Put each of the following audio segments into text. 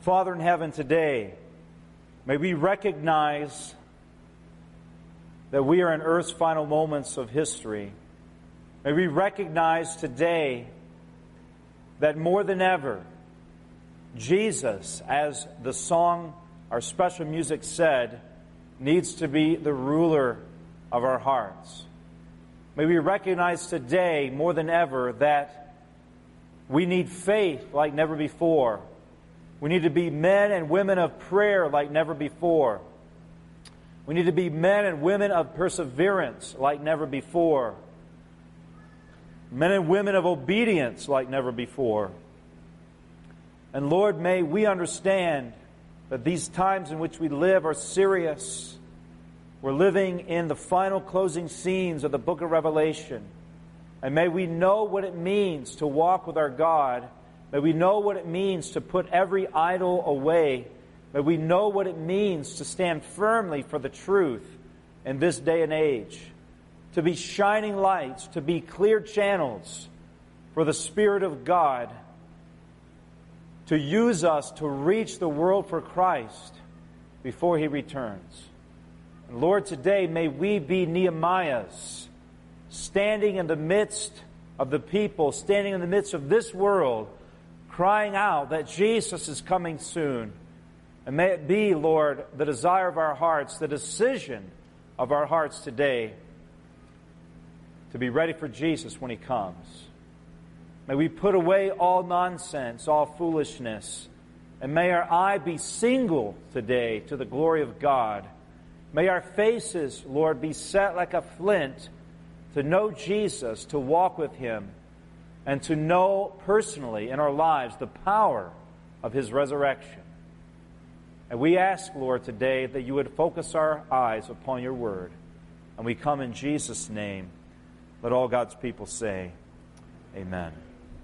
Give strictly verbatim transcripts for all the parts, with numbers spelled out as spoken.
Father in heaven, today, may we recognize that we are in earth's final moments of history. May we recognize today that more than ever, Jesus, as the song, our special music said, needs to be the ruler of our hearts. May we recognize today, more than ever, that we need faith like never before. We need to be men and women of prayer like never before. We need to be men and women of perseverance like never before. Men and women of obedience like never before. And Lord, may we understand that these times in which we live are serious. We're living in the final closing scenes of the book of Revelation. And may we know what it means to walk with our God. May we know what it means to put every idol away. May we know what it means to stand firmly for the truth in this day and age. To be shining lights, to be clear channels for the Spirit of God to use us to reach the world for Christ before He returns. And Lord, today may we be Nehemiahs, standing in the midst of the people, standing in the midst of this world, crying out that Jesus is coming soon. And may it be, Lord, the desire of our hearts, the decision of our hearts today to be ready for Jesus when He comes. May we put away all nonsense, all foolishness, and may our eye be single today to the glory of God. May our faces, Lord, be set like a flint to know Jesus, to walk with Him, and to know personally in our lives the power of His resurrection. And we ask, Lord, today that You would focus our eyes upon Your Word. And we come in Jesus' name. Let all God's people say, amen.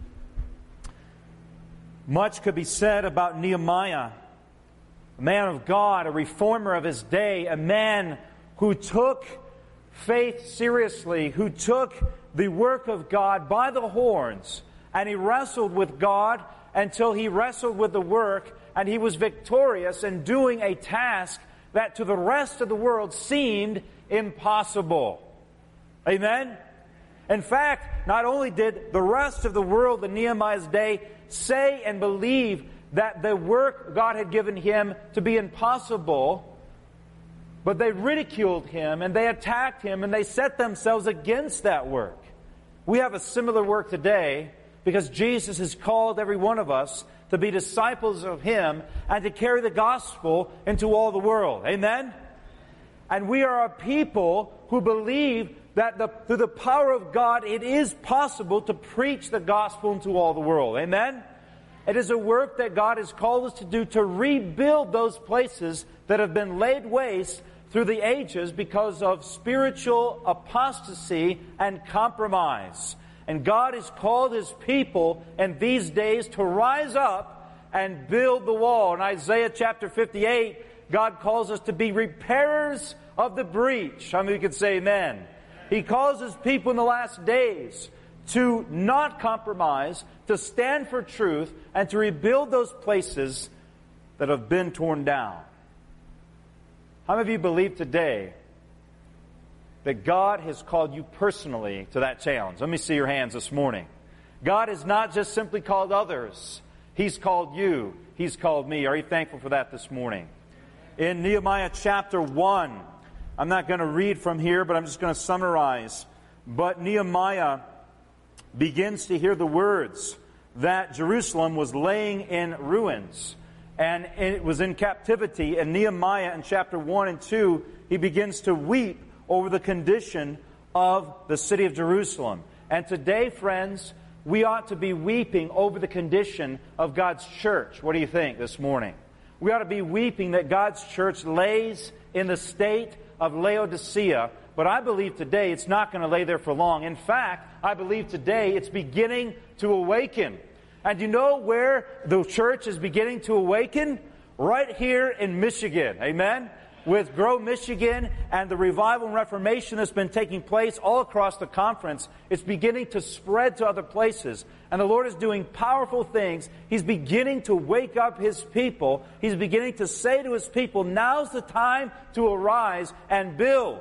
Much could be said about Nehemiah, a man of God, a reformer of his day, a man who took faith seriously, who took the work of God by the horns, and he wrestled with God until he wrestled with the work, and he was victorious in doing a task that to the rest of the world seemed impossible. Amen? In fact, not only did the rest of the world in Nehemiah's day say and believe that the work God had given him to be impossible, but they ridiculed him and they attacked him and they set themselves against that work. We have a similar work today because Jesus has called every one of us to be disciples of Him and to carry the gospel into all the world. Amen? And we are a people who believe that the, through the power of God, it is possible to preach the gospel into all the world. Amen? It is a work that God has called us to do to rebuild those places that have been laid waste through the ages because of spiritual apostasy and compromise. And God has called His people in these days to rise up and build the wall. In Isaiah chapter fifty-eight, God calls us to be repairers of the breach. How many could say amen? He calls His people in the last days to not compromise, to stand for truth, and to rebuild those places that have been torn down. How many of you believe today that God has called you personally to that challenge? Let me see your hands this morning. God has not just simply called others. He's called you. He's called me. Are you thankful for that this morning? In Nehemiah chapter one, I'm not going to read from here, but I'm just going to summarize. But Nehemiah begins to hear the words that Jerusalem was laying in ruins and it was in captivity. And Nehemiah in chapter one and two, he begins to weep over the condition of the city of Jerusalem. And today, friends, we ought to be weeping over the condition of God's church. What do you think this morning? We ought to be weeping that God's church lays in the state of Laodicea. But I believe today it's not going to lay there for long. In fact, I believe today it's beginning to awaken. And you know where the church is beginning to awaken? Right here in Michigan. Amen? with Grow Michigan and the revival and reformation that's been taking place all across the conference, it's beginning to spread to other places. And the Lord is doing powerful things. He's beginning to wake up His people. He's beginning to say to His people, now's the time to arise and build.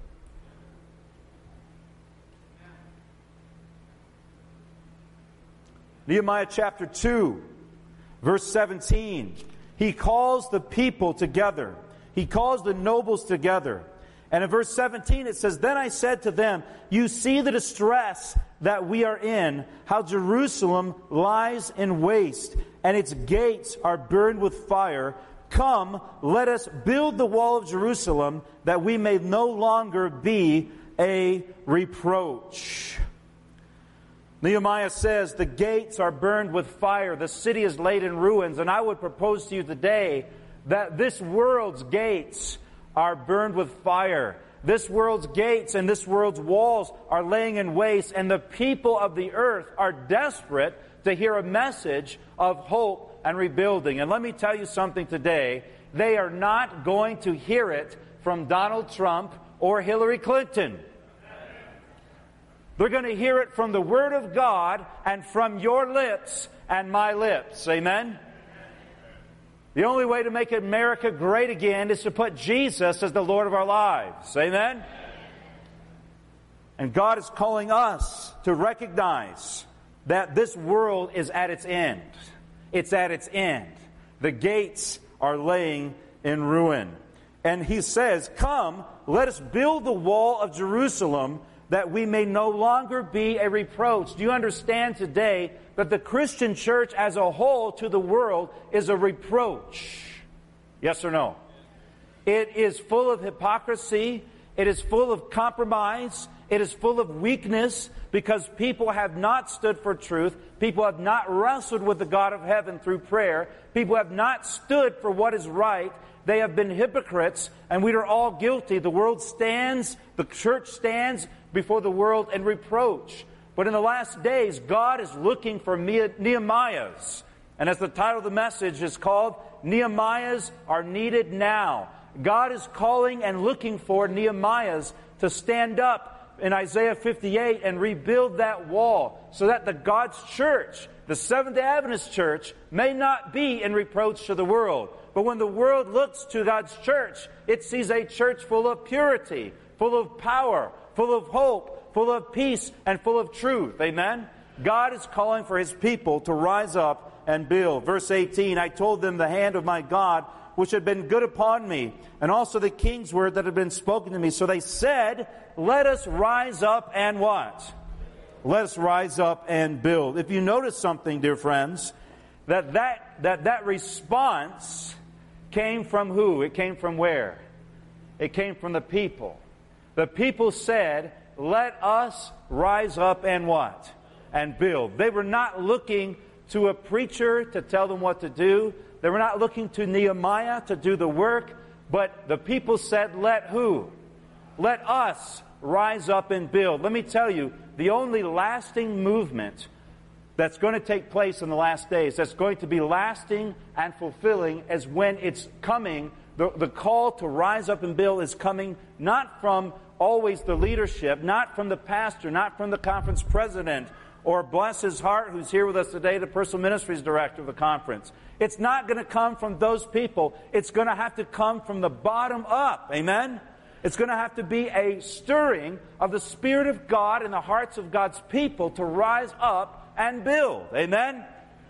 Nehemiah chapter two, verse seventeen. He calls the people together. He calls the nobles together. And in verse seventeen it says, Then I said to them, You see the distress that we are in, how Jerusalem lies in waste, and its gates are burned with fire. Come, let us build the wall of Jerusalem, that we may no longer be a reproach. Nehemiah says, the gates are burned with fire, the city is laid in ruins, and I would propose to you today that this world's gates are burned with fire. This world's gates and this world's walls are laying in waste, and the people of the earth are desperate to hear a message of hope and rebuilding. And let me tell you something today. They are not going to hear it from Donald Trump or Hillary Clinton. They're going to hear it from the Word of God and from your lips and my lips. Amen? The only way to make America great again is to put Jesus as the Lord of our lives. Amen? And God is calling us to recognize that this world is at its end. It's at its end. The gates are laying in ruin. And He says, Come, let us build the wall of Jerusalem, that we may no longer be a reproach. Do you understand today that the Christian church as a whole to the world is a reproach? Yes or no? It is full of hypocrisy. It is full of compromise. It is full of weakness, because people have not stood for truth. People have not wrestled with the God of heaven through prayer. People have not stood for what is right. They have been hypocrites, and we are all guilty. The world stands, the church stands before the world in reproach. But in the last days, God is looking for Nehemiahs. And as the title of the message is called, Nehemiahs are needed now. God is calling and looking for Nehemiahs to stand up in Isaiah fifty-eight and rebuild that wall, so that the God's church, the Seventh-day Adventist church, may not be in reproach to the world. But when the world looks to God's church, it sees a church full of purity, full of power, full of hope, full of peace, and full of truth. Amen? God is calling for His people to rise up and build. Verse eighteen, I told them the hand of my God, which had been good upon me, and also the king's word that had been spoken to me. So they said, let us rise up and what? Let us rise up and build. If you notice something, dear friends, that that, that, that response came from who? It came from where? It came from the people. The people said, let us rise up and what? And build. They were not looking to a preacher to tell them what to do. They were not looking to Nehemiah to do the work. But the people said, let who? Let us rise up and build. Let me tell you, the only lasting movement that's going to take place in the last days, that's going to be lasting and fulfilling, is when it's coming. The, the call to rise up and build is coming not from always the leadership, not from the pastor, not from the conference president, or bless his heart, who's here with us today, the personal ministries director of the conference. It's not going to come from those people. It's going to have to come from the bottom up. Amen? It's going to have to be a stirring of the Spirit of God in the hearts of God's people to rise up and build. Amen?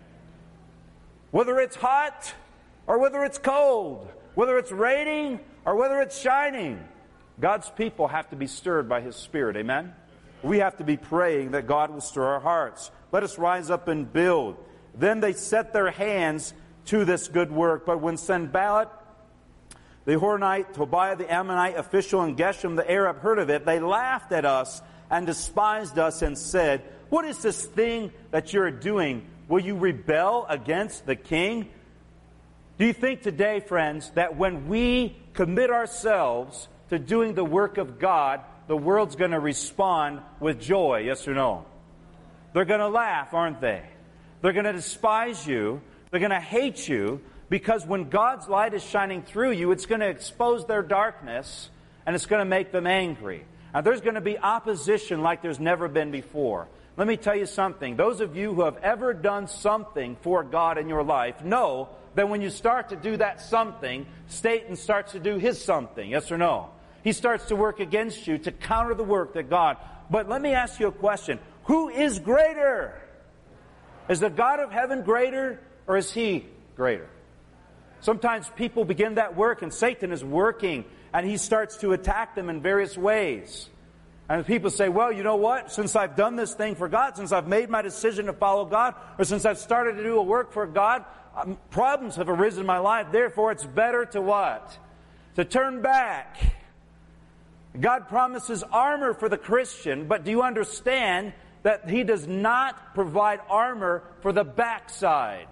Whether it's hot or whether it's cold, whether it's raining or whether it's shining, God's people have to be stirred by His Spirit. Amen? We have to be praying that God will stir our hearts. Let us rise up and build. Then they set their hands to this good work. But when Sanballat, the Horonite, Tobiah the Ammonite official, and Geshem the Arab heard of it, they laughed at us and despised us and said, what is this thing that you're doing? Will you rebel against the king? Do you think today, friends, that when we commit ourselves to doing the work of God, the world's going to respond with joy, yes or no? They're going to laugh, aren't they? They're going to despise you. They're going to hate you. Because when God's light is shining through you, it's going to expose their darkness, and it's going to make them angry. Now, there's going to be opposition like there's never been before. Let me tell you something. Those of you who have ever done something for God in your life know that when you start to do that something, Satan starts to do his something. Yes or no? He starts to work against you to counter the work that God... But let me ask you a question. Who is greater? Is the God of heaven greater, or is He greater? Sometimes people begin that work, and Satan is working, and he starts to attack them in various ways. And people say, well, you know what? Since I've done this thing for God, since I've made my decision to follow God, or since I've started to do a work for God, um, problems have arisen in my life. Therefore, it's better to what? To turn back. God promises armor for the Christian, but do you understand that He does not provide armor for the backside?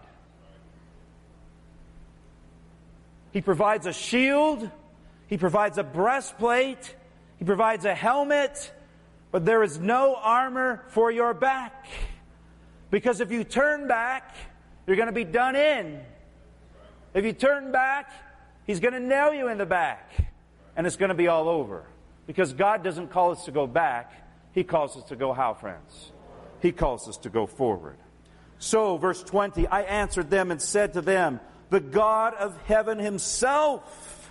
He provides a shield. He provides a breastplate. He provides a helmet. But there is no armor for your back. Because if you turn back, you're going to be done in. If you turn back, He's going to nail you in the back. And it's going to be all over. Because God doesn't call us to go back. He calls us to go how, friends? He calls us to go forward. So, verse twenty, I answered them and said to them, the God of heaven Himself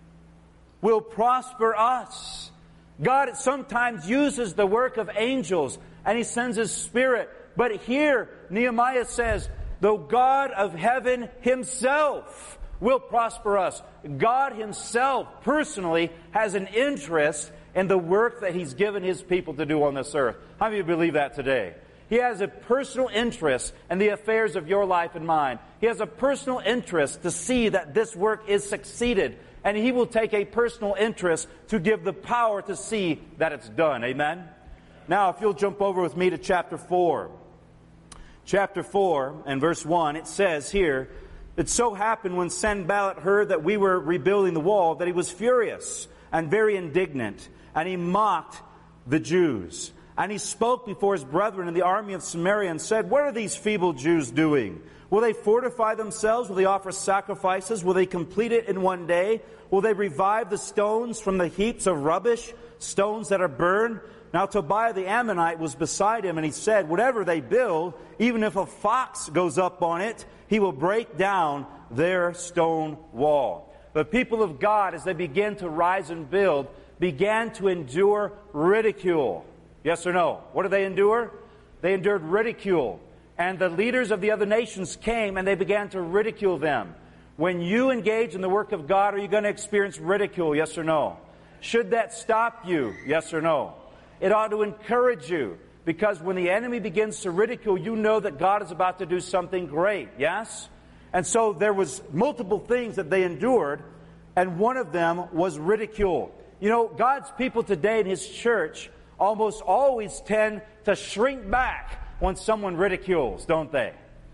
will prosper us. God sometimes uses the work of angels, and He sends His Spirit. But here, Nehemiah says, the God of heaven Himself will prosper us. God Himself personally has an interest in the work that He's given His people to do on this earth. How many of you believe that today? He has a personal interest in the affairs of your life and mine. He has a personal interest to see that this work is succeeded. And He will take a personal interest to give the power to see that it's done. Amen? Now, if you'll jump over with me to chapter four. Chapter four and verse one, it says here, it so happened when Sanballat heard that we were rebuilding the wall that he was furious and very indignant, and he mocked the Jews. And he spoke before his brethren in the army of Samaria and said, what are these feeble Jews doing? Will they fortify themselves? Will they offer sacrifices? Will they complete it in one day? Will they revive the stones from the heaps of rubbish, stones that are burned? Now Tobiah the Ammonite was beside him, and he said, whatever they build, even if a fox goes up on it, he will break down their stone wall. The people of God, as they began to rise and build, began to endure ridicule. Yes or no? What did they endure? They endured ridicule. And the leaders of the other nations came and they began to ridicule them. When you engage in the work of God, are you going to experience ridicule? Yes or no? Should that stop you? Yes or no? It ought to encourage you. Because when the enemy begins to ridicule, you know that God is about to do something great. Yes? And so there was multiple things that they endured. And one of them was ridicule. You know, God's people today in His church almost always tend to shrink back when someone ridicules, don't they?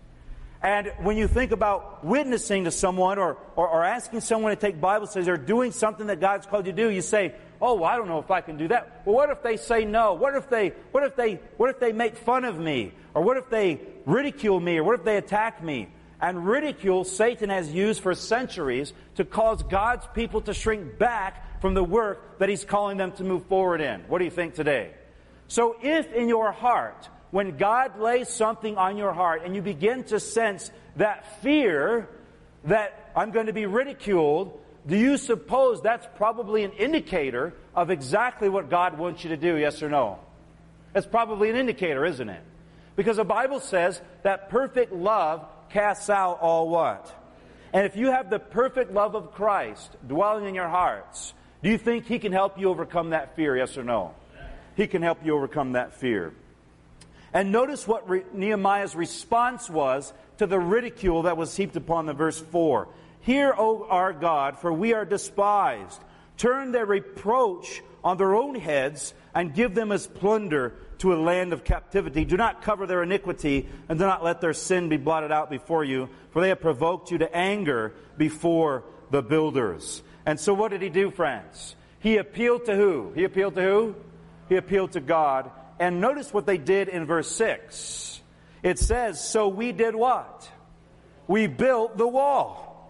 And when you think about witnessing to someone or, or, or asking someone to take Bible studies or doing something that God's called you to do, you say, oh, well, I don't know if I can do that. Well, what if they say no? What if they, what if they, what if they make fun of me? Or what if they ridicule me? Or what if they attack me? And ridicule, Satan has used for centuries to cause God's people to shrink back from the work that He's calling them to move forward in. What do you think today? So if in your heart, when God lays something on your heart and you begin to sense that fear that I'm going to be ridiculed, do you suppose that's probably an indicator of exactly what God wants you to do, yes or no? It's probably an indicator, isn't it? Because the Bible says that perfect love casts out all what? And if you have the perfect love of Christ dwelling in your hearts, do you think He can help you overcome that fear, yes or no? He can help you overcome that fear. And notice what re- Nehemiah's response was to the ridicule that was heaped upon them. Verse four. Hear, O our God, for we are despised. Turn their reproach on their own heads and give them as plunder to a land of captivity. Do not cover their iniquity and do not let their sin be blotted out before you, for they have provoked you to anger before the builders. And so what did he do, friends? He appealed to who? He appealed to who? He appealed to God. And notice what they did in verse six. It says, so we did what? We built the wall.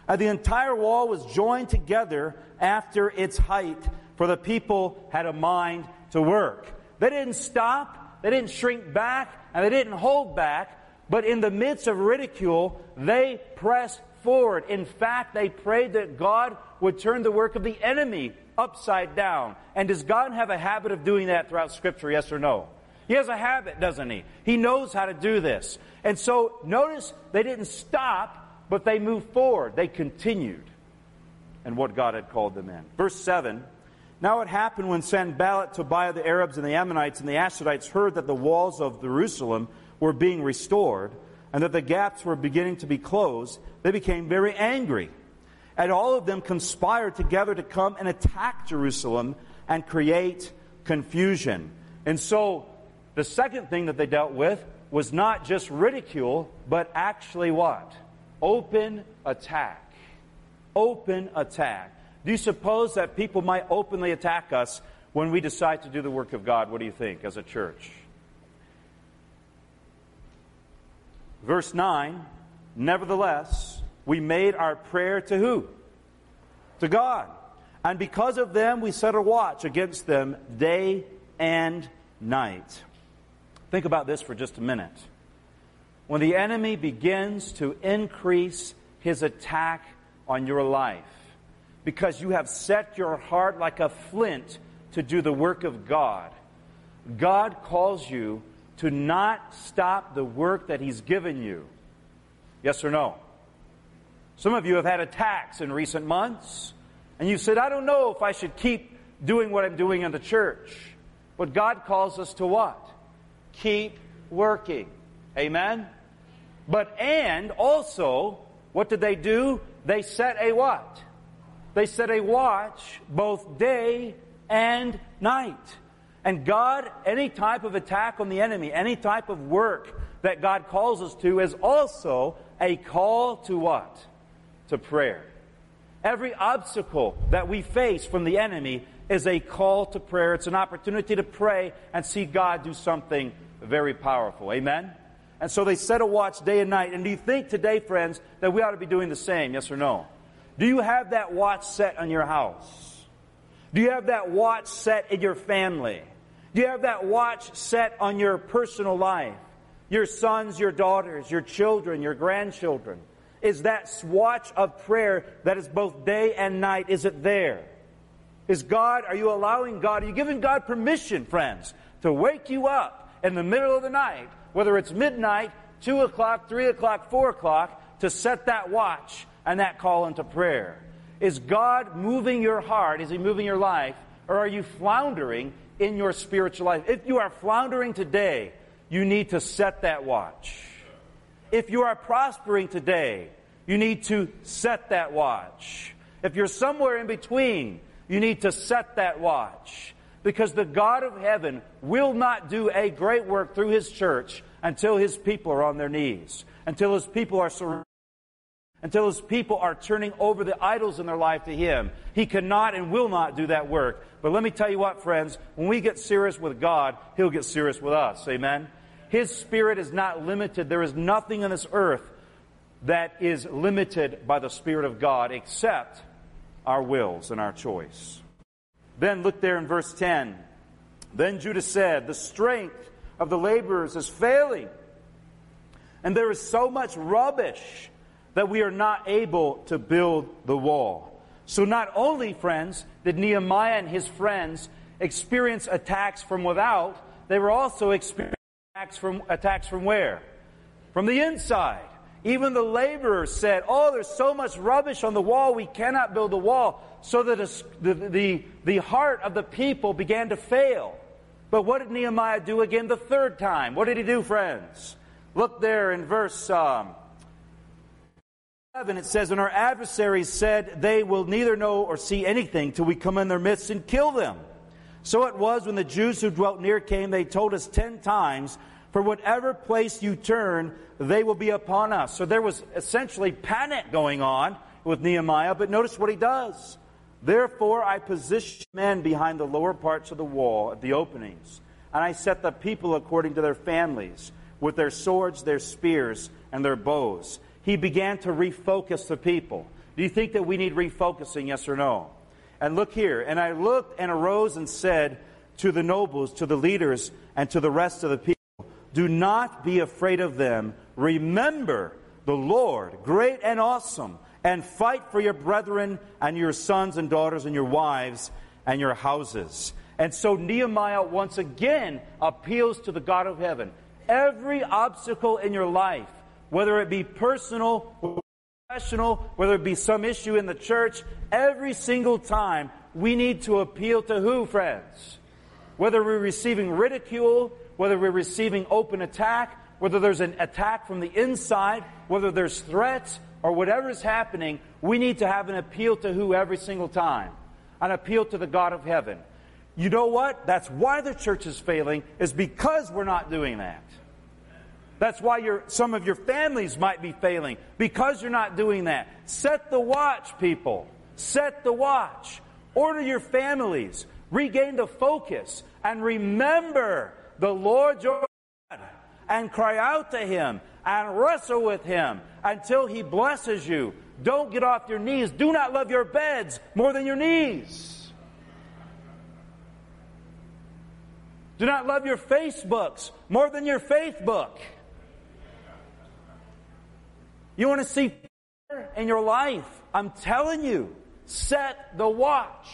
And the entire wall was joined together after its height, for the people had a mind to work. They didn't stop, they didn't shrink back, and they didn't hold back, but in the midst of ridicule, they pressed forward. In fact, they prayed that God would turn the work of the enemy upside down. And does God have a habit of doing that throughout Scripture, yes or no? He has a habit, doesn't he? He knows how to do this. And so, notice they didn't stop, but they moved forward. They continued in what God had called them in. Verse seven, now it happened when Sanballat, Tobiah, the Arabs, and the Ammonites, and the Ashdodites heard that the walls of Jerusalem were being restored, and that the gaps were beginning to be closed, they became very angry. And all of them conspired together to come and attack Jerusalem and create confusion. And so, the second thing that they dealt with was not just ridicule, but actually what? Open attack. Open attack. Do you suppose that people might openly attack us when we decide to do the work of God? What do you think as a church? Verse nine, nevertheless, we made our prayer to who? To God. And because of them, we set a watch against them day and night. Think about this for just a minute. When the enemy begins to increase his attack on your life, because you have set your heart like a flint to do the work of God, God calls you to not stop the work that He's given you. Yes or no? Some of you have had attacks in recent months, and you said, I don't know if I should keep doing what I'm doing in the church. But God calls us to what? Keep working. Amen? But, and also, what did they do? They set a what? They set a watch both day and night. And God, any type of attack on the enemy, any type of work that God calls us to is also a call to what? To prayer. Every obstacle that we face from the enemy is a call to prayer. It's an opportunity to pray and see God do something very powerful. Amen? And so they set a watch day and night. And do you think today, friends, that we ought to be doing the same? Yes or no? Do you have that watch set on your house? Do you have that watch set in your family? Do you have that watch set on your personal life? Your sons, your daughters, your children, your grandchildren? Is that watch of prayer that is both day and night, is it there? Is God, are you allowing God, are you giving God permission, friends, to wake you up in the middle of the night, whether it's midnight, two o'clock, three o'clock, four o'clock, to set that watch and that call into prayer? Is God moving your heart? Is He moving your life? Or are you floundering in your spiritual life? If you are floundering today, you need to set that watch. If you are prospering today, you need to set that watch. If you're somewhere in between, you need to set that watch. Because the God of heaven will not do a great work through His church until His people are on their knees, until His people are surrendered, until His people are turning over the idols in their life to Him. He cannot and will not do that work. But let me tell you what, friends, when we get serious with God, He'll get serious with us. Amen? His Spirit is not limited. There is nothing on this earth that is limited by the Spirit of God except our wills and our choice. Then look there in verse ten. Then Judah said, the strength of the laborers is failing, and there is so much rubbish that we are not able to build the wall. So not only, friends, did Nehemiah and his friends experience attacks from without, they were also experiencing attacks from, attacks from where? From the inside. Even the laborers said, oh, there's so much rubbish on the wall, we cannot build the wall. So that the, the, the heart of the people began to fail. But what did Nehemiah do again the third time? What did he do, friends? Look there in verse um, eleven. It says, and our adversaries said, they will neither know or see anything till we come in their midst and kill them. So it was when the Jews who dwelt near came, they told us ten times, for whatever place you turn, they will be upon us. So there was essentially panic going on with Nehemiah, but notice what he does. Therefore I positioned men behind the lower parts of the wall at the openings, and I set the people according to their families, with their swords, their spears, and their bows. He began to refocus the people. Do you think that we need refocusing, yes or no? And look here. And I looked and arose and said to the nobles, to the leaders, and to the rest of the people, do not be afraid of them. Remember the Lord, great and awesome, and fight for your brethren and your sons and daughters and your wives and your houses. And so Nehemiah once again appeals to the God of heaven. Every obstacle in your life, whether it be personal or professional, whether it be some issue in the church, every single time we need to appeal to who, friends? Whether we're receiving ridicule, whether we're receiving open attack, whether there's an attack from the inside, whether there's threats, or whatever is happening, we need to have an appeal to who every single time? An appeal to the God of heaven. You know what? That's why the church is failing, is because we're not doing that. That's why your, some of your families might be failing, because you're not doing that. Set the watch, people. Set the watch. Order your families. Regain the focus. And remember the Lord your God. And cry out to Him. And wrestle with Him until He blesses you. Don't get off your knees. Do not love your beds more than your knees. Do not love your Facebooks more than your faith book. You want to see fire in your life? I'm telling you, set the watch.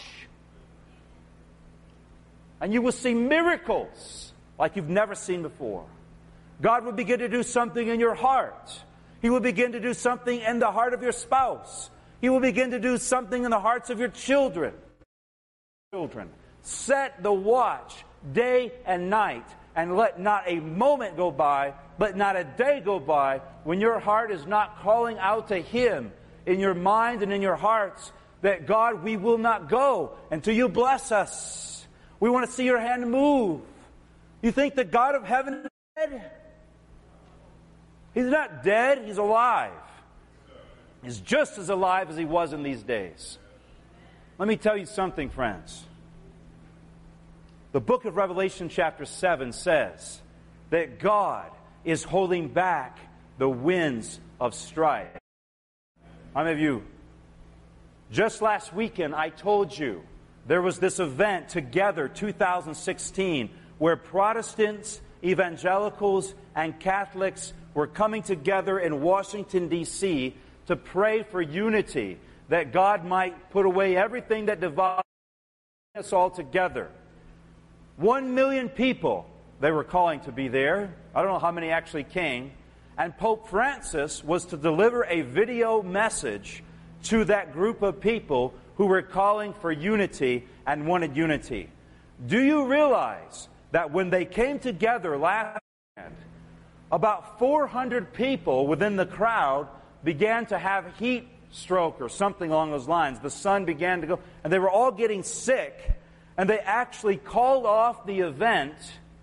And you will see miracles like you've never seen before. God will begin to do something in your heart. He will begin to do something in the heart of your spouse. He will begin to do something in the hearts of your children. Children, set the watch day and night, and let not a moment go by, but not a day go by, when your heart is not calling out to Him in your mind and in your hearts, that God, we will not go until you bless us. We want to see your hand move. You think the God of heaven is dead? He's not dead, He's alive. He's just as alive as He was in these days. Let me tell you something, friends. The book of Revelation chapter seven says that God is holding back the winds of strife. How many of you? Just last weekend I told you there was this event together, two thousand sixteen, where Protestants, evangelicals, and Catholics were coming together in Washington, D C to pray for unity, that God might put away everything that divides us all together. One million people they were calling to be there. I don't know how many actually came. And Pope Francis was to deliver a video message to that group of people who were calling for unity and wanted unity. Do you realize that when they came together last weekend, about four hundred people within the crowd began to have heat stroke or something along those lines? The sun began to go, and they were all getting sick. And they actually called off the event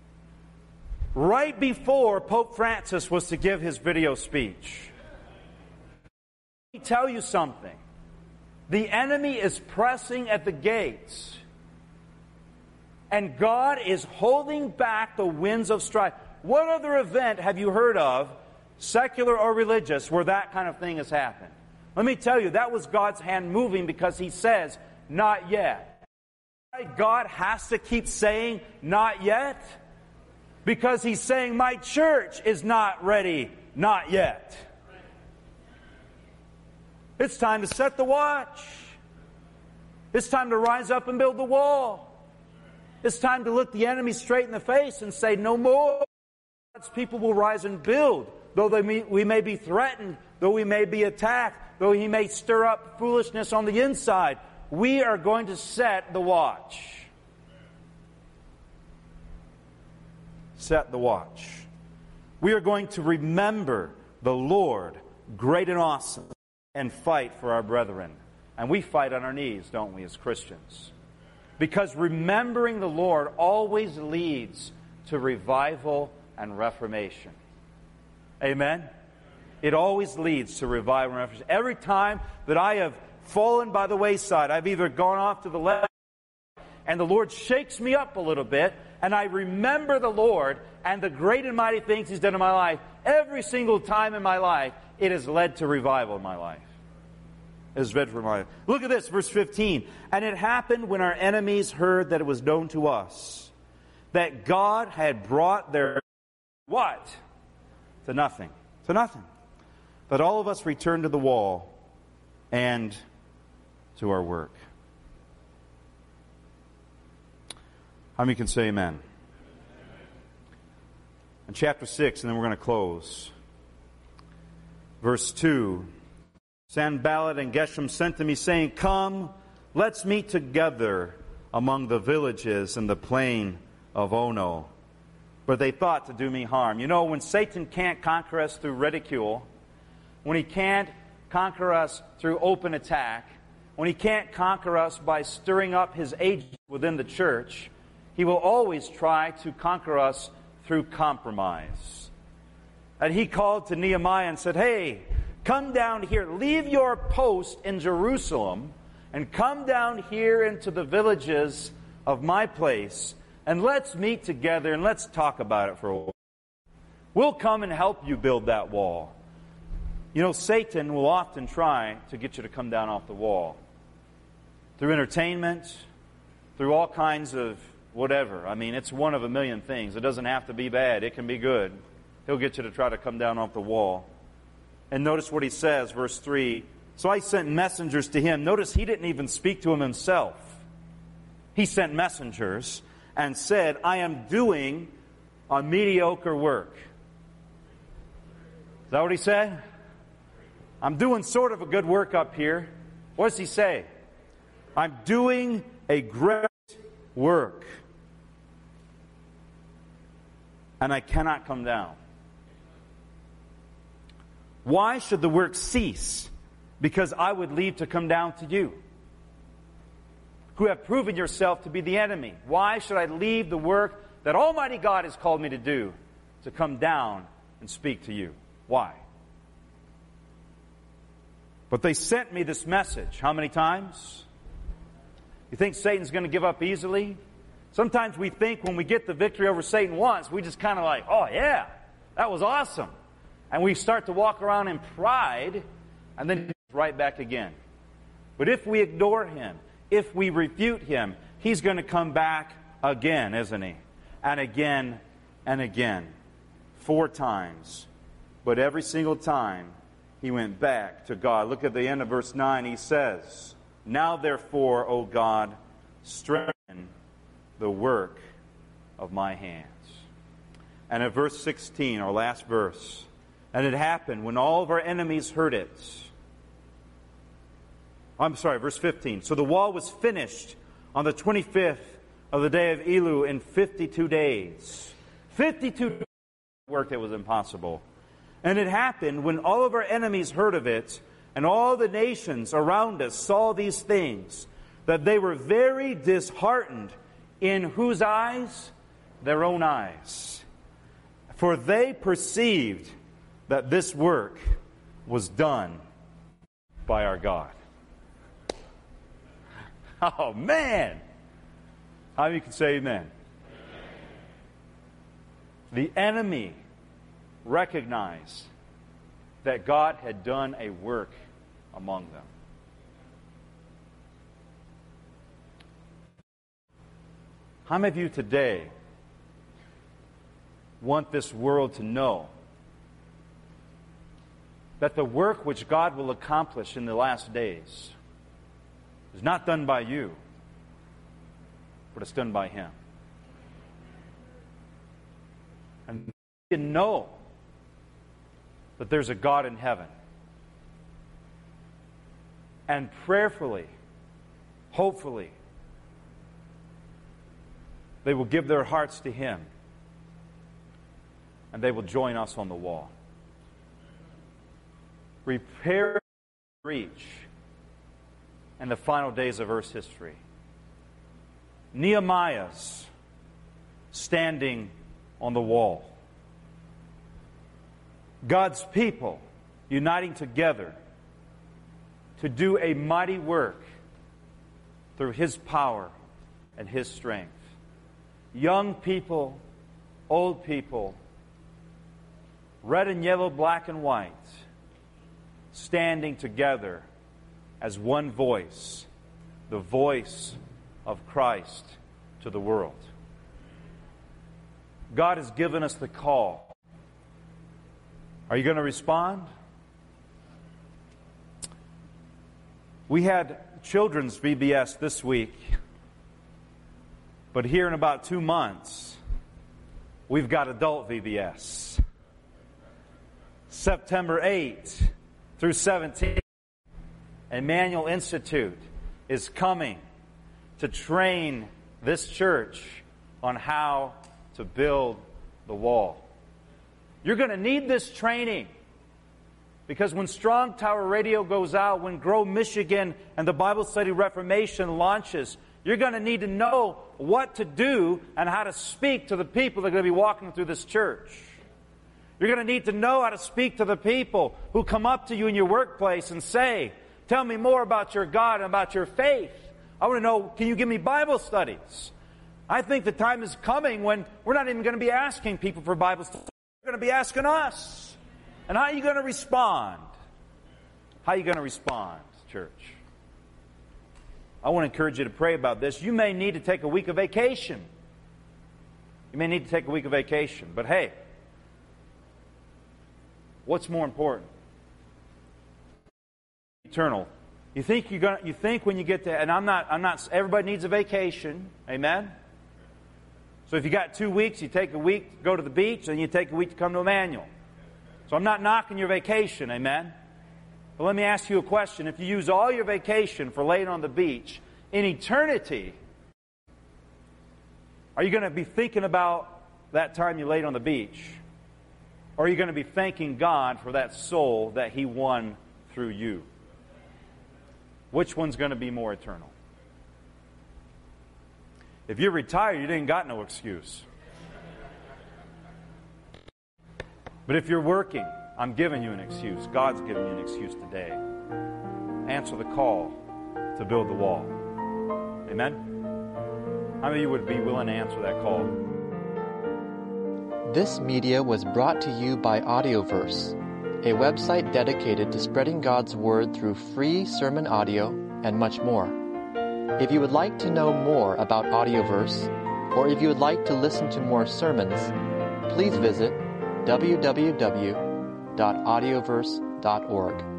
right before Pope Francis was to give his video speech. Let me tell you something. The enemy is pressing at the gates. And God is holding back the winds of strife. What other event have you heard of, secular or religious, where that kind of thing has happened? Let me tell you, that was God's hand moving, because He says, not yet. God has to keep saying, not yet, because He's saying, my church is not ready, not yet. It's time to set the watch. It's time to rise up and build the wall. It's time to look the enemy straight in the face and say, no more. God's people will rise and build, though they may, we may be threatened, though we may be attacked, though He may stir up foolishness on the inside. We are going to set the watch. Set the watch. We are going to remember the Lord, great and awesome, and fight for our brethren. And we fight on our knees, don't we, as Christians? Because remembering the Lord always leads to revival and reformation. Amen? It always leads to revival and reformation. Every time that I have fallen by the wayside, I've either gone off to the left, and the Lord shakes me up a little bit, and I remember the Lord and the great and mighty things He's done in my life. Every single time in my life, it has led to revival in my life. is read for my. Look at this, verse fifteen. And it happened when our enemies heard that it was known to us that God had brought their what? To nothing. To nothing. That all of us returned to the wall and to our work. How many can say amen? In chapter six, and then we're going to close. Verse two. Sanballat and Geshem sent to me, saying, Come, let's meet together among the villages in the plain of Ono. But they thought to do me harm. You know, when Satan can't conquer us through ridicule, when he can't conquer us through open attack, when he can't conquer us by stirring up his agents within the church, he will always try to conquer us through compromise. And he called to Nehemiah and said, Hey, come down here, leave your post in Jerusalem, and come down here into the villages of my place, and let's meet together and let's talk about it for a while. We'll come and help you build that wall. You know, Satan will often try to get you to come down off the wall. Through entertainment, through all kinds of whatever. I mean, it's one of a million things. It doesn't have to be bad. It can be good. He'll get you to try to come down off the wall. And notice what he says, verse three. So I sent messengers to him. Notice he didn't even speak to him himself. He sent messengers and said, I am doing a mediocre work. Is that what he said? I'm doing sort of a good work up here. What does he say? I'm doing a great work. And I cannot come down. Why should the work cease? Because I would leave to come down to you, who have proven yourself to be the enemy. Why should I leave the work that Almighty God has called me to do to come down and speak to you? Why? But they sent me this message. How many times? You think Satan's going to give up easily? Sometimes we think when we get the victory over Satan once, we just kind of like, oh yeah, that was awesome. And we start to walk around in pride, and then right back again. But if we ignore him, if we refute him, he's going to come back again, isn't he? And again and again. Four times. But every single time, he went back to God. Look at the end of verse nine. He says, Now therefore, O God, strengthen the work of my hands. And at verse sixteen, our last verse, and it happened when all of our enemies heard it. I'm sorry, verse fifteen. So the wall was finished on the twenty-fifth of the day of Elul in fifty-two days. fifty-two days of work that was impossible. And it happened when all of our enemies heard of it, and all the nations around us saw these things, that they were very disheartened. In whose eyes? Their own eyes. For they perceived that this work was done by our God. Oh, man! How many can say amen? The enemy recognized that God had done a work among them. How many of you today want this world to know that the work which God will accomplish in the last days is not done by you, but it's done by Him? And you know that there's a God in heaven. And prayerfully, hopefully, they will give their hearts to Him. And they will join us on the wall. Repair, reach, in the final days of Earth's history. Nehemiah's standing on the wall. God's people uniting together to do a mighty work through His power and His strength. Young people, old people, red and yellow, black and white, standing together as one voice, the voice of Christ to the world. God has given us the call. Are you going to respond? We had children's V B S this week, but here in about two months, we've got adult V B S. September eighth through seventeenth, Emmanuel Institute is coming to train this church on how to build the wall. You're going to need this training, because when Strong Tower Radio goes out, when Grow Michigan and the Bible Study Reformation launches, you're going to need to know what to do and how to speak to the people that are going to be walking through this church. You're going to need to know how to speak to the people who come up to you in your workplace and say, tell me more about your God and about your faith. I want to know, can you give me Bible studies? I think the time is coming when we're not even going to be asking people for Bible studies. They're going to be asking us. And how are you going to respond? How are you going to respond, church? I want to encourage you to pray about this. You may need to take a week of vacation. You may need to take a week of vacation. But hey, what's more important? Eternal. You think you're gonna? You think when you get to? And I'm not. I'm not. Everybody needs a vacation. Amen. So if you got two weeks, you take a week to go to the beach, and you take a week to come to Emmanuel. So I'm not knocking your vacation. Amen. But let me ask you a question: if you use all your vacation for laying on the beach in eternity, are you going to be thinking about that time you laid on the beach, or are you going to be thanking God for that soul that He won through you? Which one's going to be more eternal? If you're retired, you didn't got no excuse. But if you're working, I'm giving you an excuse. God's giving you an excuse today. Answer the call to build the wall. Amen? How many of you would be willing to answer that call? This media was brought to you by Audioverse, a website dedicated to spreading God's Word through free sermon audio and much more. If you would like to know more about Audioverse, or if you would like to listen to more sermons, please visit w w w dot audioverse dot org.